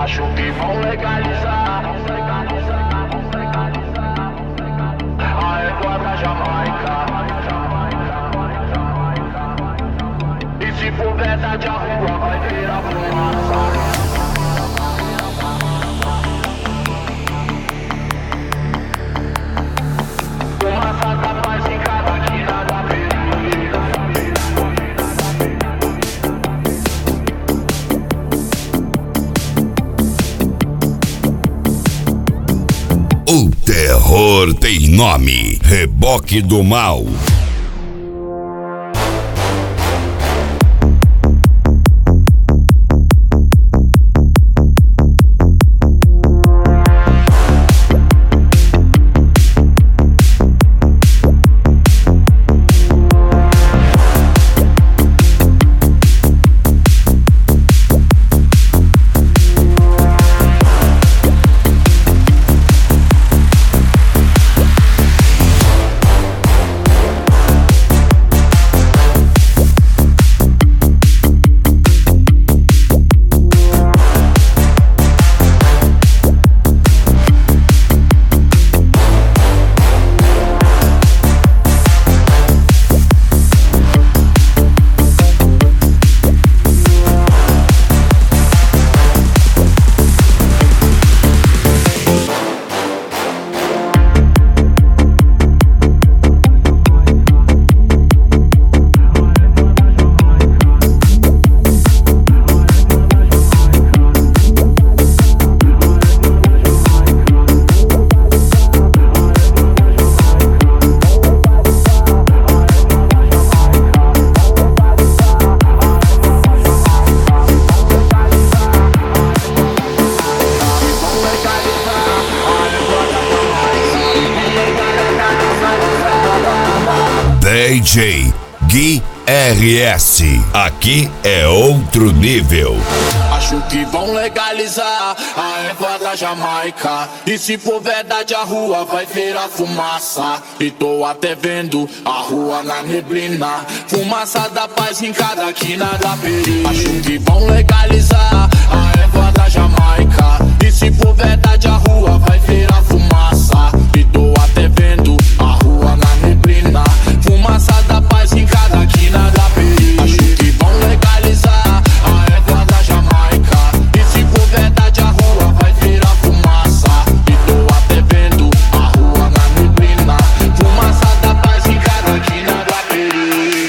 Acho que vão legalizar a égua da Jamaica. E se for verdade a rua vai virar fumaça. Fumaça da paz em cada quina da periferia. O terror tem nome: Reboque do Mal. DJ Gui RS, aqui é outro nível. Acho que vão legalizar a égua da Jamaica. E se for verdade a rua vai virar fumaça. E tô até vendo a rua na neblina. Fumaça da paz em cada quina da periferia. Acho que vão legalizar a égua da Jamaica. E se for verdade a rua vai virar fumaça. E tô até vendo a rua na neblina. Fumaça da paz em cada quina da periferia. Acho que vão legalizar a égua da Jamaica. E se for verdade a rua vai virar fumaça. E tô até vendo a rua na neblina. Fumaça da paz em cada quina da periferia.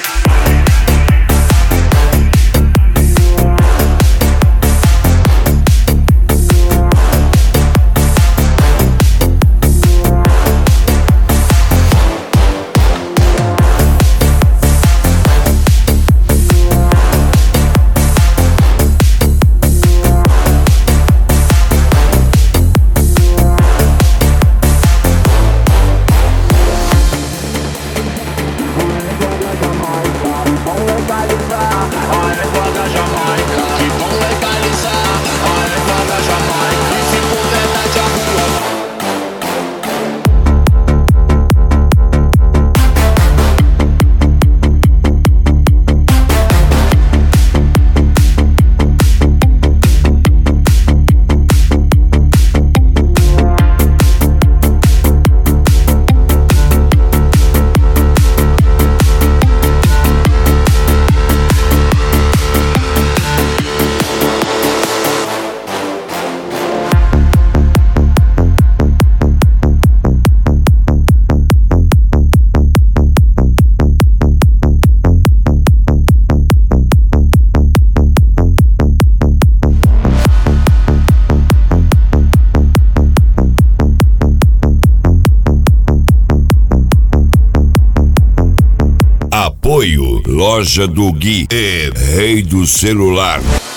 Apoio Loja do Gui e Rei do Celular.